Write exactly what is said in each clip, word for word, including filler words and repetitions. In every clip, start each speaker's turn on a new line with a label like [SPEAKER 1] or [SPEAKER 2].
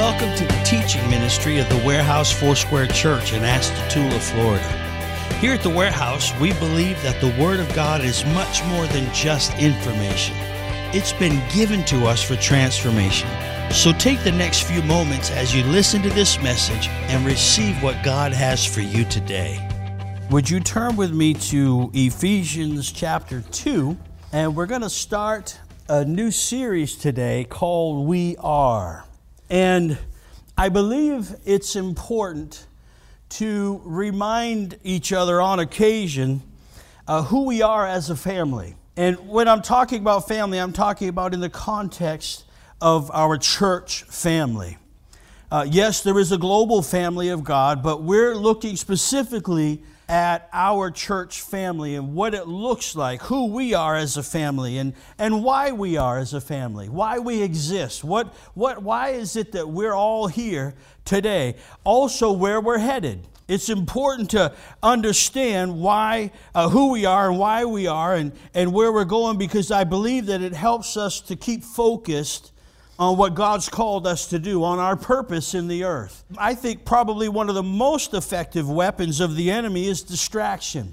[SPEAKER 1] Welcome to the teaching ministry of the Warehouse Foursquare Church in Astatoula, Florida. Here at the Warehouse, we believe that the Word of God is much more than just information. It's been given to us for transformation. So take the next few moments as you listen to this message and receive what God has for you today. Would you turn with me to Ephesians chapter two, and we're going to start a new series today called We Are. And I believe it's important to remind each other on occasion uh, who we are as a family. And when I'm talking about family, I'm talking about in the context of our church family. Uh, yes, there is a global family of God, but we're looking specifically at our church family and what it looks like, who we are as a family, and, and why we are as a family, why we exist, what, what, why is it that we're all here today, also where we're headed. It's important to understand why, uh, who we are and why we are and, and where we're going, because I believe that it helps us to keep focused on what God's called us to do, on our purpose in the earth. I think probably one of the most effective weapons of the enemy is distraction.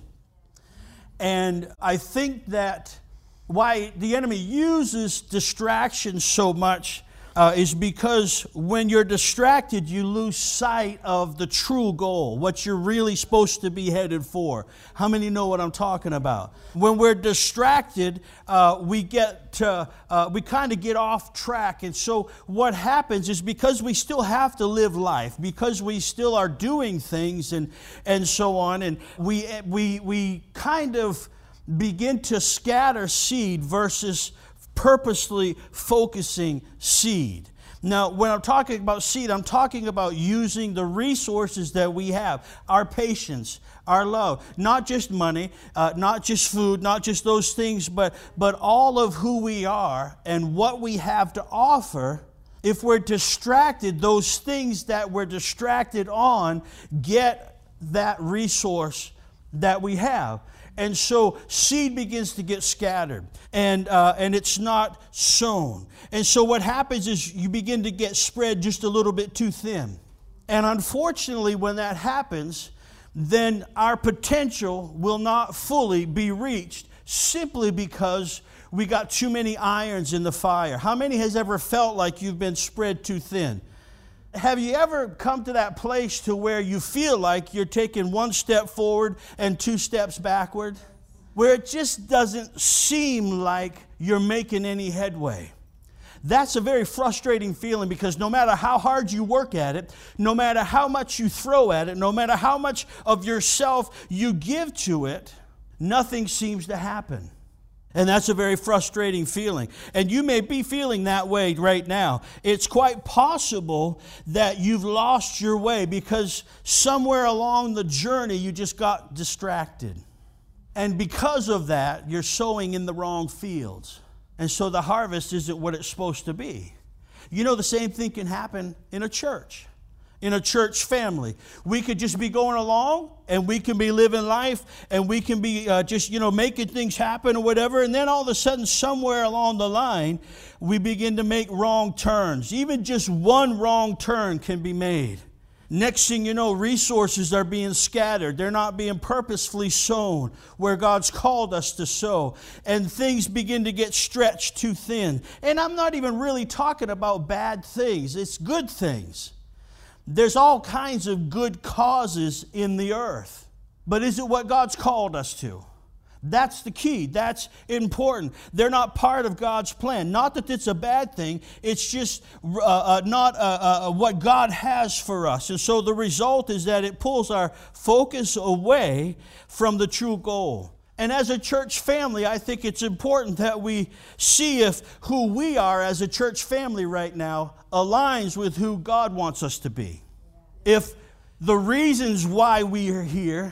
[SPEAKER 1] And I think that why the enemy uses distraction so much uh, is because when you're distracted, you lose sight of the true goal, what you're really supposed to be headed for. How many know what I'm talking about? When we're distracted, uh, we get to, uh, we kind of get off track. And so what happens is, because we still have to live life, because we still are doing things and, and so on, and we, we, we kind of begin to scatter seed versus purposely focusing seed. Now, when I'm talking about seed, I'm talking about using the resources that we have, our patience, our love, not just money, uh, not just food, not just those things, but, but all of who we are and what we have to offer. If we're distracted, those things that we're distracted on get that resource that we have. And so seed begins to get scattered, and uh, and it's not sown. And so what happens is you begin to get spread just a little bit too thin. And unfortunately, when that happens, then our potential will not fully be reached, simply because we got too many irons in the fire. How many has ever felt like you've been spread too thin? Have you ever come to that place to where you feel like you're taking one step forward and two steps backward? Where it just doesn't seem like you're making any headway. That's a very frustrating feeling, because no matter how hard you work at it, no matter how much you throw at it, no matter how much of yourself you give to it, nothing seems to happen. And that's a very frustrating feeling. And you may be feeling that way right now. It's quite possible that you've lost your way because somewhere along the journey you just got distracted. And because of that, you're sowing in the wrong fields. And so the harvest isn't what it's supposed to be. You know, the same thing can happen in a church. In a church family. We could just be going along, and we can be living life, and we can be uh, just, you know, making things happen or whatever, and then all of a sudden, somewhere along the line, we begin to make wrong turns. Even just one wrong turn can be made. Next thing you know, resources are being scattered. They're not being purposefully sown where God's called us to sow. And things begin to get stretched too thin. And I'm not even really talking about bad things. It's good things. There's all kinds of good causes in the earth. But is it what God's called us to? That's the key. That's important. They're not part of God's plan. Not that it's a bad thing. It's just uh, uh, not uh, uh, what God has for us. And so the result is that it pulls our focus away from the true goal. And as a church family, I think it's important that we see if who we are as a church family right now aligns with who God wants us to be. If the reasons why we are here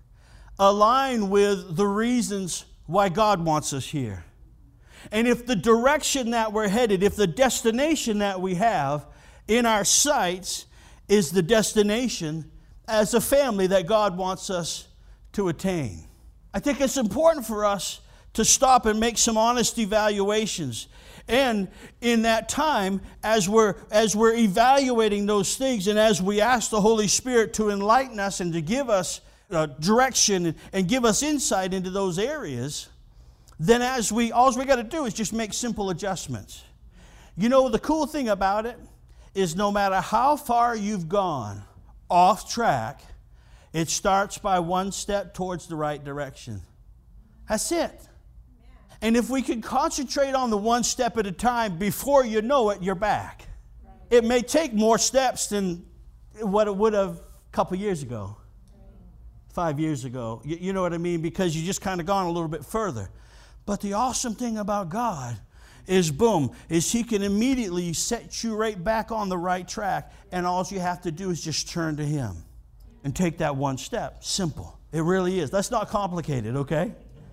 [SPEAKER 1] align with the reasons why God wants us here. And if the direction that we're headed, if the destination that we have in our sights is the destination as a family that God wants us to attain. I think it's important for us to stop and make some honest evaluations And in that time, as we're, as we're evaluating those things and as we ask the Holy Spirit to enlighten us and to give us uh, direction and, and give us insight into those areas, then as we, all we got to do is just make simple adjustments. You know, the cool thing about it is no matter how far you've gone off track, it starts by one step towards the right direction. That's it. And if we can concentrate on the one step at a time, before you know it, you're back. It may take more steps than what it would have a couple years ago, five years ago. You, you know what I mean? Because you just kind of gone a little bit further. But the awesome thing about God is, boom, is He can immediately set you right back on the right track, and all you have to do is just turn to Him and take that one step. Simple. It really is. That's not complicated, okay?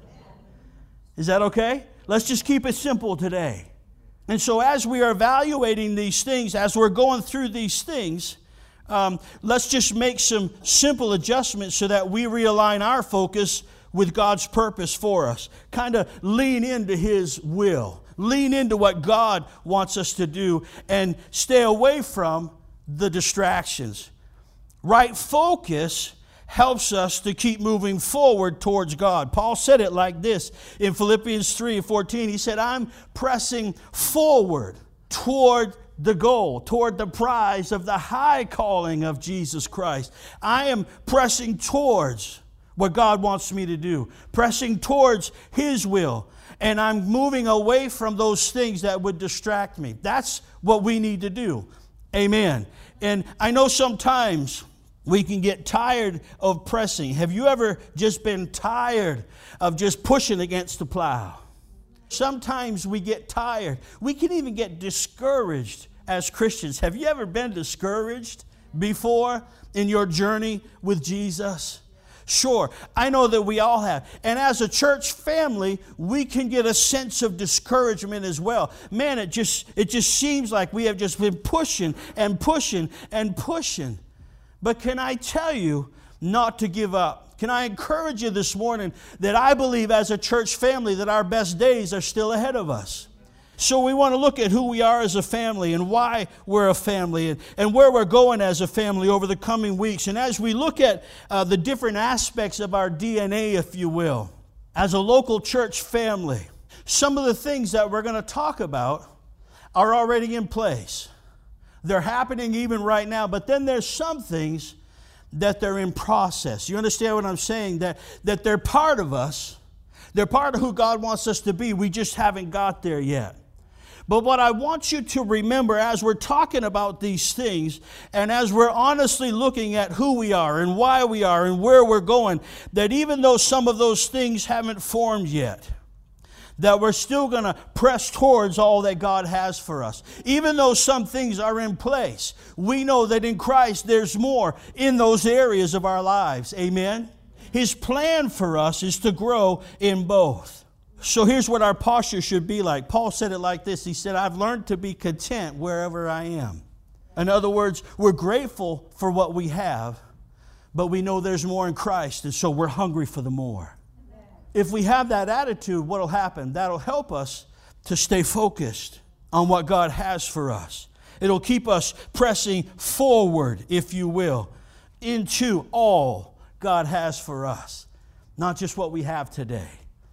[SPEAKER 1] Is that okay? Let's just keep it simple today. And so as we are evaluating these things, as we're going through these things, um, let's just make some simple adjustments so that we realign our focus with God's purpose for us. Kind of lean into His will. Lean into what God wants us to do and stay away from the distractions. Right focus helps us to keep moving forward towards God. Paul said it like this in Philippians three fourteen. He said, I'm pressing forward toward the goal, toward the prize of the high calling of Jesus Christ. I am pressing towards what God wants me to do, pressing towards His will, and I'm moving away from those things that would distract me. That's what we need to do. Amen. And I know sometimes we can get tired of pressing. Have you ever just been tired of just pushing against the plow? Sometimes we get tired. We can even get discouraged as Christians. Have you ever been discouraged before in your journey with Jesus? Sure, I know that we all have. And as a church family, we can get a sense of discouragement as well. Man, it just it just seems like we have just been pushing and pushing and pushing. But can I tell you not to give up? Can I encourage you this morning that I believe as a church family that our best days are still ahead of us? So we want to look at who we are as a family and why we're a family and, and where we're going as a family over the coming weeks. And as we look at uh, the different aspects of our D N A, if you will, as a local church family, some of the things that we're going to talk about are already in place. They're happening even right now, but then there's some things that they're in process. You understand what I'm saying? That, that they're part of us. They're part of who God wants us to be. We just haven't got there yet. But what I want you to remember as we're talking about these things and as we're honestly looking at who we are and why we are and where we're going, that even though some of those things haven't formed yet, that we're still going to press towards all that God has for us. Even though some things are in place, we know that in Christ there's more in those areas of our lives. Amen? His plan for us is to grow in both. So here's what our posture should be like. Paul said it like this. He said, I've learned to be content wherever I am. In other words, we're grateful for what we have, but we know there's more in Christ, and so we're hungry for the more. If we have that attitude, what will happen? That'll help us to stay focused on what God has for us. It'll keep us pressing forward, if you will, into all God has for us, not just what we have today.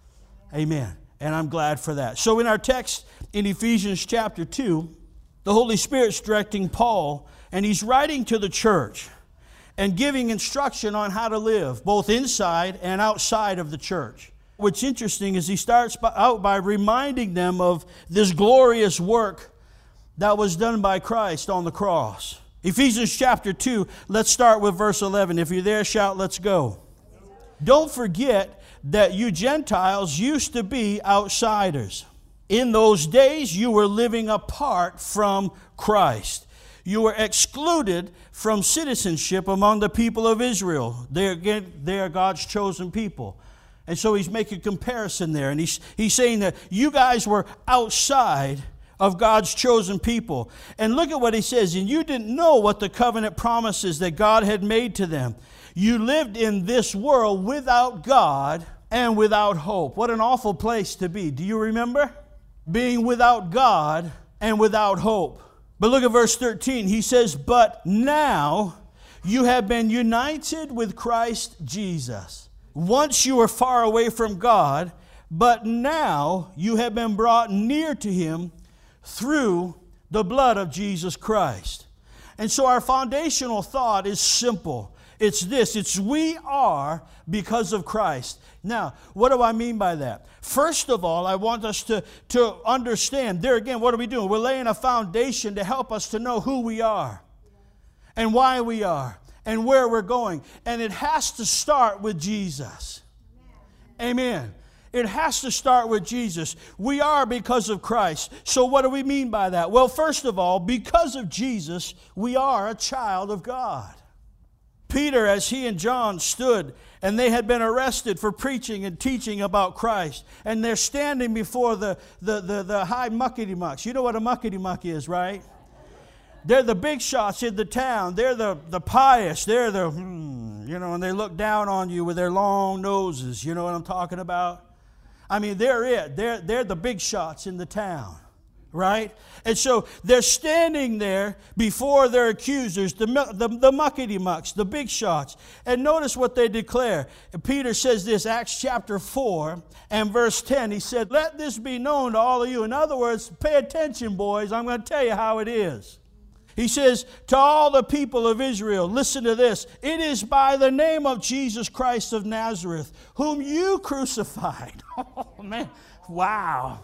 [SPEAKER 1] Amen. And I'm glad for that. So in our text in Ephesians chapter two, the Holy Spirit's directing Paul, and he's writing to the church and giving instruction on how to live, both inside and outside of the church. What's interesting is he starts out by reminding them of this glorious work that was done by Christ on the cross. Ephesians chapter two, let's start with verse eleven. If you're there, shout, let's go. Don't forget that you Gentiles used to be outsiders. In those days, you were living apart from Christ. You were excluded from citizenship among the people of Israel. They are, they are God's chosen people. And so he's making a comparison there. And he's, he's saying that you guys were outside of God's chosen people. And look at what he says. And you didn't know what the covenant promises that God had made to them. You lived in this world without God and without hope. What an awful place to be. Do you remember? being without God and without hope. But look at verse thirteen. He says, but now you have been united with Christ Jesus. Once you were far away from God, but now you have been brought near to Him through the blood of Jesus Christ. And so our foundational thought is simple. It's this. It's we are because of Christ. Now, what do I mean by that? First of all, I want us to, to understand. There again, what are we doing? We're laying a foundation to help us to know who we are and why we are and where we're going. And it has to start with Jesus. Amen. It has to start with Jesus. We are because of Christ. So what do we mean by that? Well, first of all, because of Jesus, we are a child of God. Peter, as he and John stood, and they had been arrested for preaching and teaching about Christ, and they're standing before the, the, the, the high muckety-mucks. You know what a muckety-muck is, right? They're the big shots in the town. They're the, the pious. They're the, hmm, you know, and they look down on you with their long noses. You know what I'm talking about? I mean, they're it. They're, they're the big shots in the town, right? And so they're standing there before their accusers, the, the, the muckety-mucks, the big shots. And notice what they declare. And Peter says this, Acts chapter four and verse ten. He said, let this be known to all of you. In other words, pay attention, boys. I'm going to tell you how it is. He says, to all the people of Israel, listen to this. It is by the name of Jesus Christ of Nazareth, whom you crucified. Oh, man. Wow.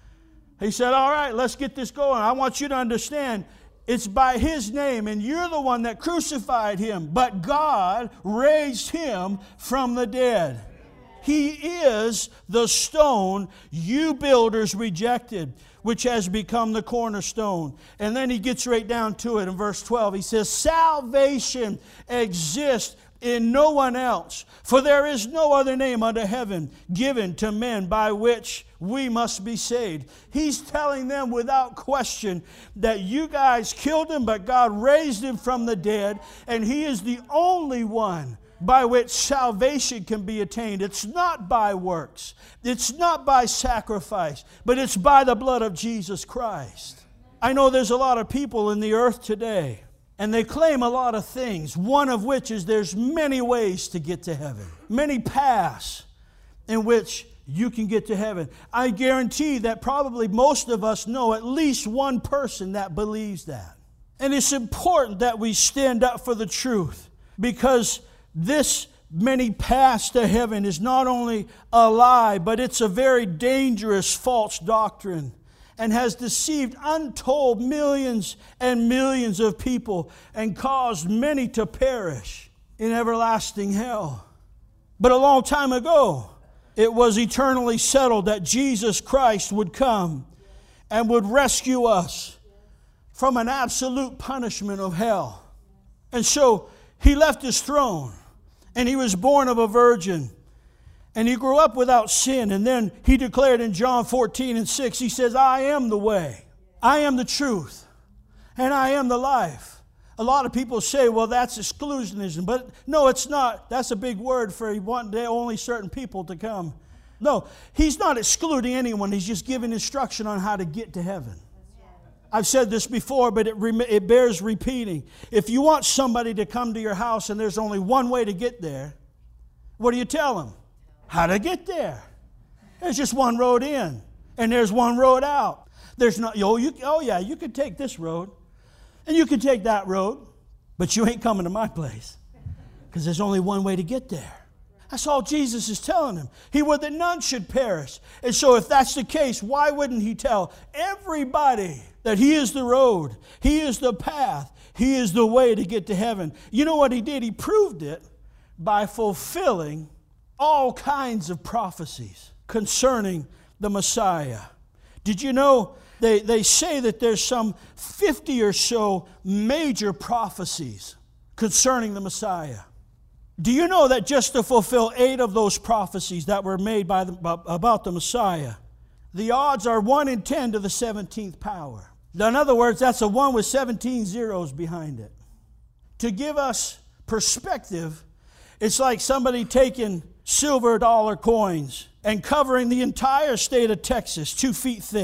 [SPEAKER 1] He said, all right, let's get this going. I want you to understand, it's by His name, and you're the one that crucified Him. But God raised Him from the dead. He is the stone you builders rejected, which has become the cornerstone. And then he gets right down to it in verse twelve. He says, salvation exists in no one else, for there is no other name under heaven given to men by which we must be saved. He's telling them without question that you guys killed Him, but God raised Him from the dead, and He is the only one by which salvation can be attained. It's not by works. It's not by sacrifice, but it's by the blood of Jesus Christ. I know there's a lot of people in the earth today, and they claim a lot of things, one of which is there's many ways to get to heaven, many paths in which you can get to heaven. I guarantee that probably most of us know at least one person that believes that. And it's important that we stand up for the truth, because this many paths to heaven is not only a lie, but it's a very dangerous false doctrine and has deceived untold millions and millions of people and caused many to perish in everlasting hell. But a long time ago, it was eternally settled that Jesus Christ would come and would rescue us from an absolute punishment of hell. And so He left His throne, and He was born of a virgin, and He grew up without sin. And then He declared in John fourteen and six, He says, I am the way, I am the truth, and I am the life. A lot of people say, well, that's exclusionism. But no, it's not. That's a big word for wanting only certain people to come. No, He's not excluding anyone. He's just giving instruction on how to get to heaven. I've said this before, but it, re- it bears repeating. If you want somebody to come to your house and there's only one way to get there, what do you tell them? How to get there. There's just one road in, and there's one road out. There's not, oh, you, oh yeah, you could take this road, and you could take that road, but you ain't coming to my place, because there's only one way to get there. That's all Jesus is telling them. He would that none should perish. And so if that's the case, why wouldn't He tell everybody that He is the road, He is the path, He is the way to get to heaven? You know what He did? He proved it by fulfilling all kinds of prophecies concerning the Messiah. Did you know they, they say that there's some fifty or so major prophecies concerning the Messiah? Do you know that just to fulfill eight of those prophecies that were made by the, about the Messiah, the odds are one in ten to the seventeenth power? In other words, that's a one with seventeen zeros behind it. To give us perspective, it's like somebody taking silver dollar coins and covering the entire state of Texas two feet thick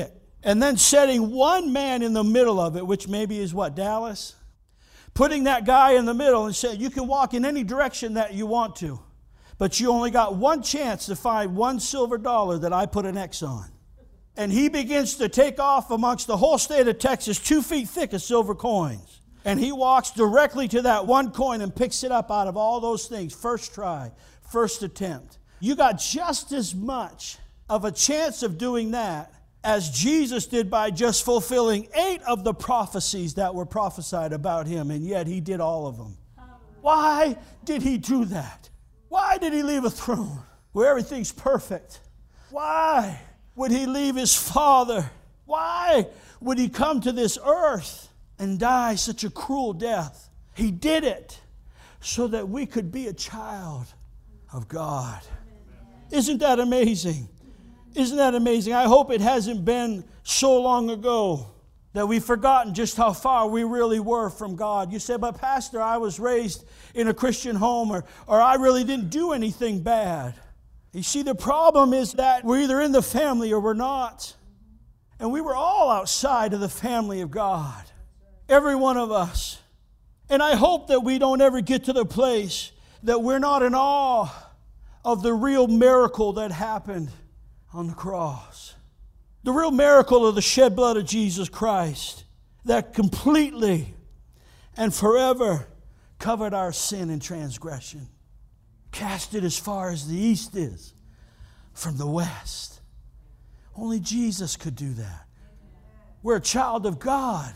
[SPEAKER 1] And then setting one man in the middle of it, which maybe is what, Dallas? Putting that guy in the middle and saying, you can walk in any direction that you want to, but you only got one chance to find one silver dollar that I put an X on. And he begins to take off amongst the whole state of Texas, two feet thick of silver coins. And he walks directly to that one coin and picks it up out of all those things. First try, first attempt. You got just as much of a chance of doing that as Jesus did by just fulfilling eight of the prophecies that were prophesied about him, and yet he did all of them. Why did he do that? Why did he leave a throne where everything's perfect? Why would he leave his Father? Why would he come to this earth and die such a cruel death? He did it so that we could be a child of God. Isn't that amazing? Isn't that amazing? I hope it hasn't been so long ago that we've forgotten just how far we really were from God. You say, but Pastor, I was raised in a Christian home, or, or I really didn't do anything bad. You see, the problem is that we're either in the family or we're not. And we were all outside of the family of God. Every one of us. And I hope that we don't ever get to the place that we're not in awe of the real miracle that happened on the cross. The real miracle of the shed blood of Jesus Christ that completely and forever covered our sin and transgression. Cast it as far as the east is from the west. Only Jesus could do that. We're a child of God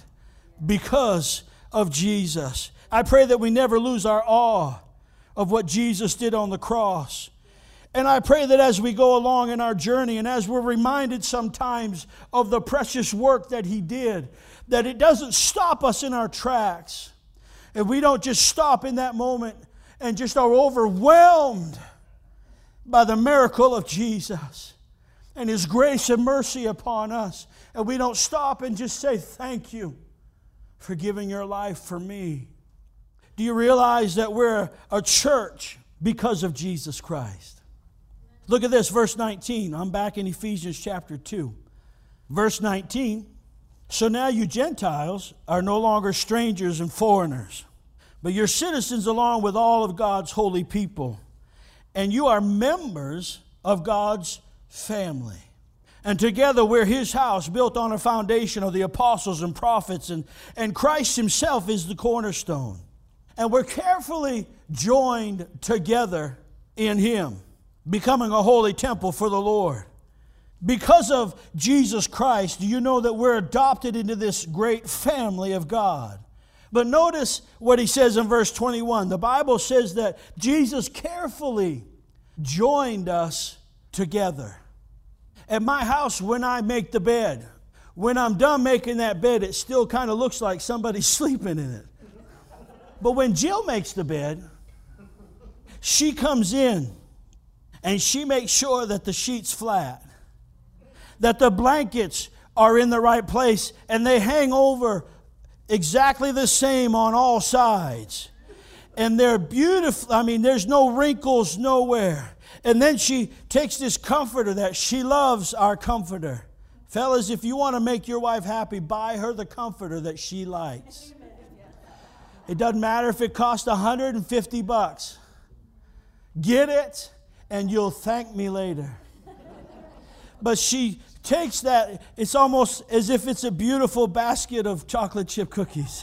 [SPEAKER 1] because of Jesus. I pray that we never lose our awe of what Jesus did on the cross. And I pray that as we go along in our journey, and as we're reminded sometimes of the precious work that he did, that it doesn't stop us in our tracks. And we don't just stop in that moment and just are overwhelmed by the miracle of Jesus and his grace and mercy upon us. And we don't stop and just say, thank you for giving your life for me. Do you realize that we're a church because of Jesus Christ? Look at this, verse nineteen. I'm back in Ephesians chapter two. Verse nineteen. So now you Gentiles are no longer strangers and foreigners, but you're citizens along with all of God's holy people. And you are members of God's family. And together we're his house, built on a foundation of the apostles and prophets, and, and Christ himself is the cornerstone. And we're carefully joined together in him, becoming a holy temple for the Lord. Because of Jesus Christ, do you know that we're adopted into this great family of God? But notice what he says in verse twenty-one. The Bible says that Jesus carefully joined us together. At my house, when I make the bed, when I'm done making that bed, it still kind of looks like somebody's sleeping in it. But when Jill makes the bed, she comes in and she makes sure that the sheet's flat, that the blankets are in the right place, and they hang over exactly the same on all sides. And they're beautiful. I mean, there's no wrinkles nowhere. And then she takes this comforter that she loves, our comforter. Fellas, if you want to make your wife happy, buy her the comforter that she likes. It doesn't matter if it costs one hundred fifty bucks. Get it, and you'll thank me later. But she takes that, it's almost as if it's a beautiful basket of chocolate chip cookies.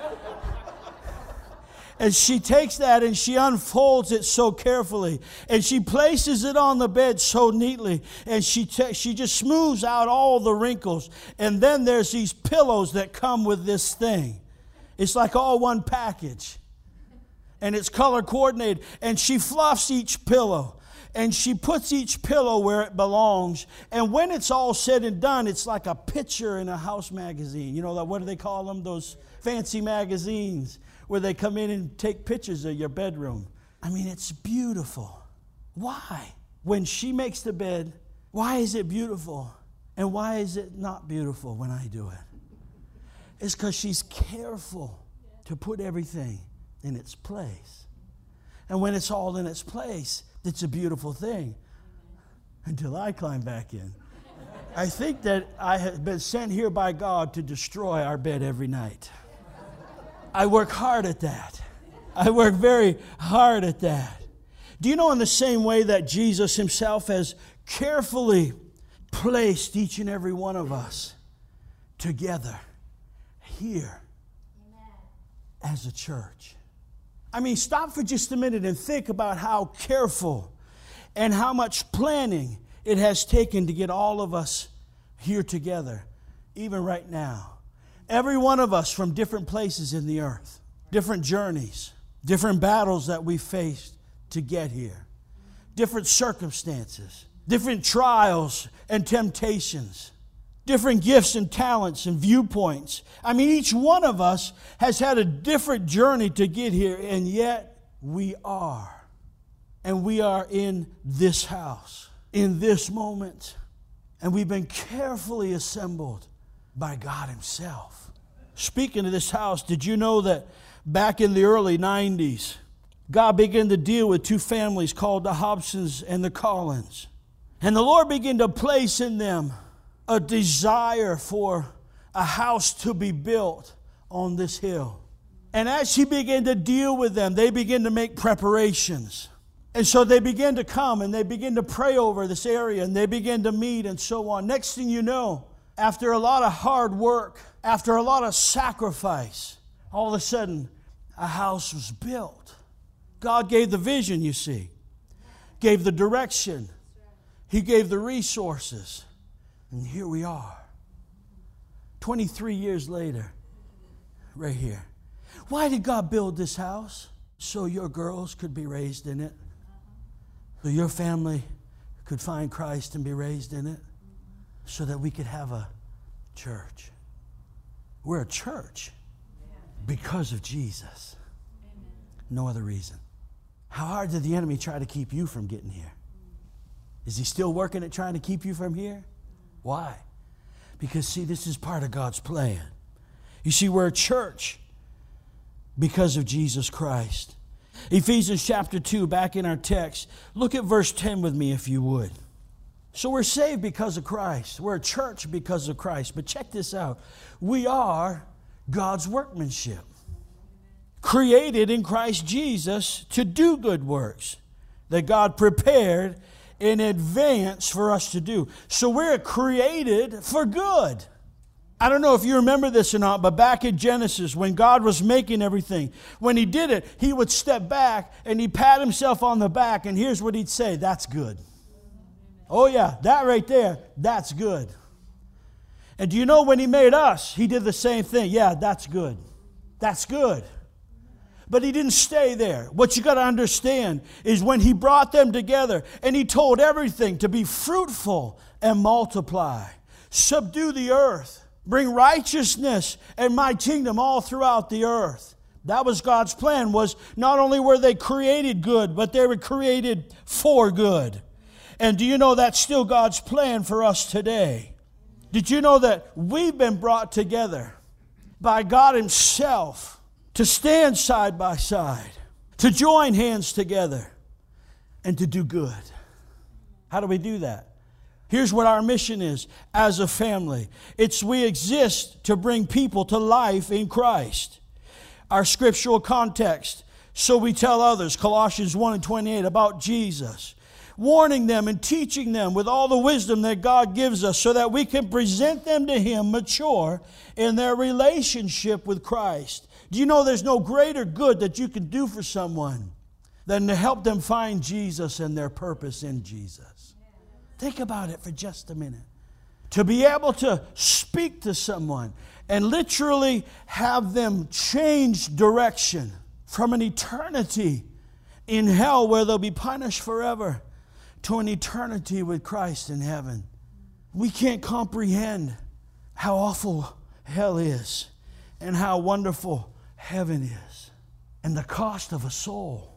[SPEAKER 1] And she takes that and she unfolds it so carefully. And she places it on the bed so neatly. And she te- she just smooths out all the wrinkles. And then there's these pillows that come with this thing. It's like all one package. And it's color coordinated. And she fluffs each pillow. And she puts each pillow where it belongs. And when it's all said and done, it's like a picture in a house magazine. You know, what do they call them? Those fancy magazines where they come in and take pictures of your bedroom. I mean, it's beautiful. Why? When she makes the bed, why is it beautiful? And why is it not beautiful when I do it? It's because she's careful to put everything in its place. And when it's all in its place, it's a beautiful thing. Until I climb back in. I think that I have been sent here by God to destroy our bed every night. I work hard at that. I work very hard at that. Do you know, in the same way that Jesus himself has carefully placed each and every one of us together here as a church? I mean, stop for just a minute and think about how careful and how much planning it has taken to get all of us here together, even right now. Every one of us from different places in the earth, different journeys, different battles that we faced to get here, different circumstances, different trials and temptations, different gifts and talents and viewpoints. I mean, each one of us has had a different journey to get here, and yet we are. And we are in this house, in this moment. And we've been carefully assembled by God himself. Speaking of this house, did you know that back in the early nineties, God began to deal with two families called the Hobsons and the Collins? And the Lord began to place in them a desire for a house to be built on this hill. And as he began to deal with them, they began to make preparations. And so they began to come and they began to pray over this area, and they began to meet and so on. Next thing you know, after a lot of hard work, after a lot of sacrifice, all of a sudden a house was built. God gave the vision, you see, gave the direction. He gave the resources. And here we are, twenty-three years later, right here. Why did God build this house? So your girls could be raised in it. So your family could find Christ and be raised in it. So that we could have a church. We're a church because of Jesus. No other reason. How hard did the enemy try to keep you from getting here? Is he still working at trying to keep you from here? Why? Because, see, this is part of God's plan. You see, we're a church because of Jesus Christ. Ephesians chapter two, back in our text, look at verse ten with me if you would. So we're saved because of Christ. We're a church because of Christ. But check this out. We are God's workmanship, created in Christ Jesus to do good works that God prepared in advance for us to do. So we're created for good. I don't know if you remember this or not, but back in Genesis, when God was making everything, when he did it, he would step back and he'd pat himself on the back, and here's what he'd say: that's good. Oh yeah, that right there, that's good. And do you know when he made us, he did the same thing? Yeah, that's good. That's good. But he didn't stay there. What you got to understand is when he brought them together and he told everything to be fruitful and multiply, subdue the earth, bring righteousness and my kingdom all throughout the earth. That was God's plan. Was not only were they created good, but they were created for good. And do you know that's still God's plan for us today? Did you know that we've been brought together by God himself to stand side by side, to join hands together, and to do good? How do we do that? Here's what our mission is as a family. It's we exist to bring people to life in Christ. Our scriptural context, so we tell others, Colossians one and twenty-eight, about Jesus, warning them and teaching them with all the wisdom that God gives us so that we can present them to him mature in their relationship with Christ. Do you know there's no greater good that you can do for someone than to help them find Jesus and their purpose in Jesus? Think about it for just a minute. To be able to speak to someone and literally have them change direction from an eternity in hell where they'll be punished forever to an eternity with Christ in heaven. We can't comprehend how awful hell is and how wonderful heaven is and the cost of a soul.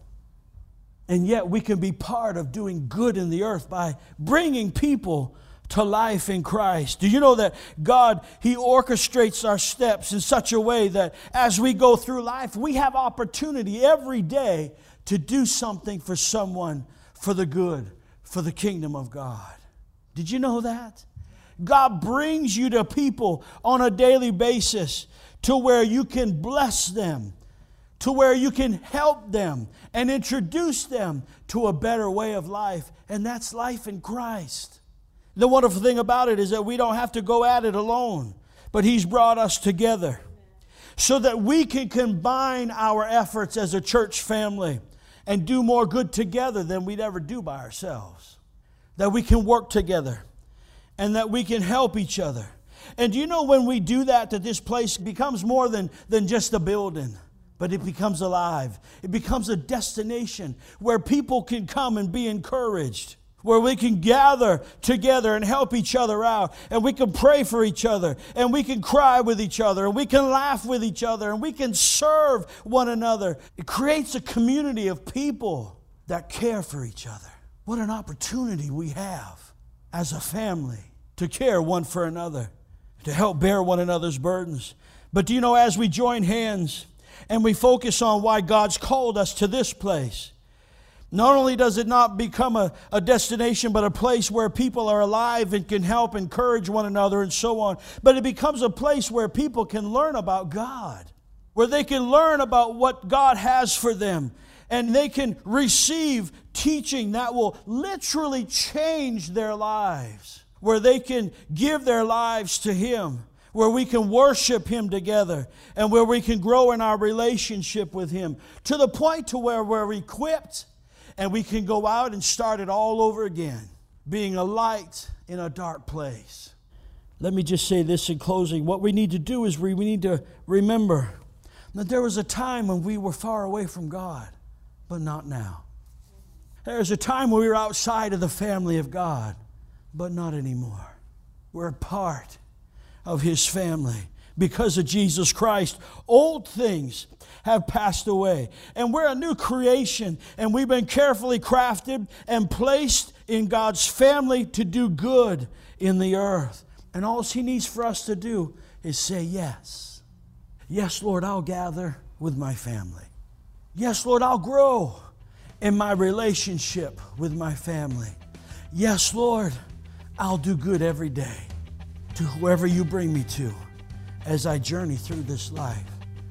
[SPEAKER 1] And yet we can be part of doing good in the earth by bringing people to life in Christ. Do you know that God, he orchestrates our steps in such a way that as we go through life, we have opportunity every day to do something for someone for the good, for the kingdom of God. Did you know that? God brings you to people on a daily basis to where you can bless them, to where you can help them and introduce them to a better way of life. And that's life in Christ. The wonderful thing about it is that we don't have to go at it alone, but He's brought us together so that we can combine our efforts as a church family and do more good together than we'd ever do by ourselves. That we can work together and that we can help each other. And do you know when we do that, that this place becomes more than, than just a building, but it becomes alive. It becomes a destination where people can come and be encouraged, where we can gather together and help each other out, and we can pray for each other, and we can cry with each other, and we can laugh with each other, and we can serve one another. It creates a community of people that care for each other. What an opportunity we have as a family to care one for another, to help bear one another's burdens. But do you know, as we join hands and we focus on why God's called us to this place, not only does it not become a, a destination, but a place where people are alive and can help encourage one another and so on, but it becomes a place where people can learn about God, where they can learn about what God has for them, and they can receive teaching that will literally change their lives, where they can give their lives to Him, where we can worship Him together, and where we can grow in our relationship with Him to the point to where we're equipped and we can go out and start it all over again, being a light in a dark place. Let me just say this in closing. What we need to do is we, we need to remember that there was a time when we were far away from God, but not now. There was a time when we were outside of the family of God, but not anymore. We're a part of His family because of Jesus Christ. Old things have passed away, and we're a new creation, and we've been carefully crafted and placed in God's family to do good in the earth. And all He needs for us to do is say yes. Yes, Lord, I'll gather with my family. Yes, Lord, I'll grow in my relationship with my family. Yes, Lord, I'll do good every day to whoever You bring me to as I journey through this life.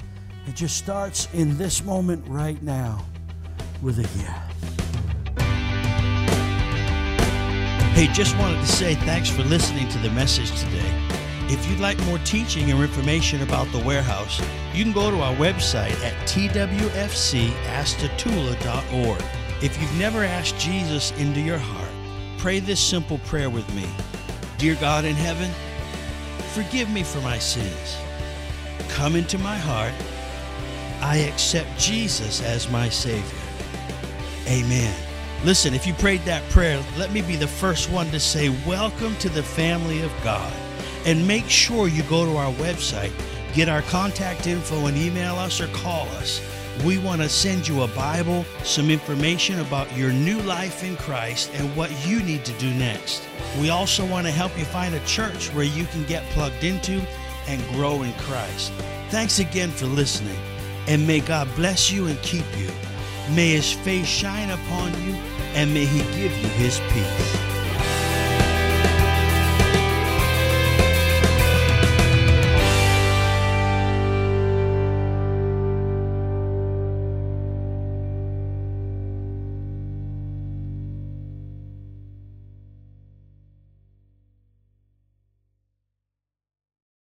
[SPEAKER 1] It just starts in this moment right now with a yes.
[SPEAKER 2] Hey, just wanted to say thanks for listening to the message today. If you'd like more teaching or information about the warehouse, you can go to our website at t w f c astatula dot org. If you've never asked Jesus into your heart, pray this simple prayer with me. Dear God in heaven, forgive me for my sins. Come into my heart. I accept Jesus as my Savior. Amen. Listen, if you prayed that prayer, let me be the first one to say, welcome to the family of God. And make sure you go to our website, get our contact info, and email us or call us. We want to send you a Bible, some information about your new life in Christ and what you need to do next. We also want to help you find a church where you can get plugged into and grow in Christ. Thanks again for listening, and may God bless you and keep you. May His face shine upon you, and may He give you His peace.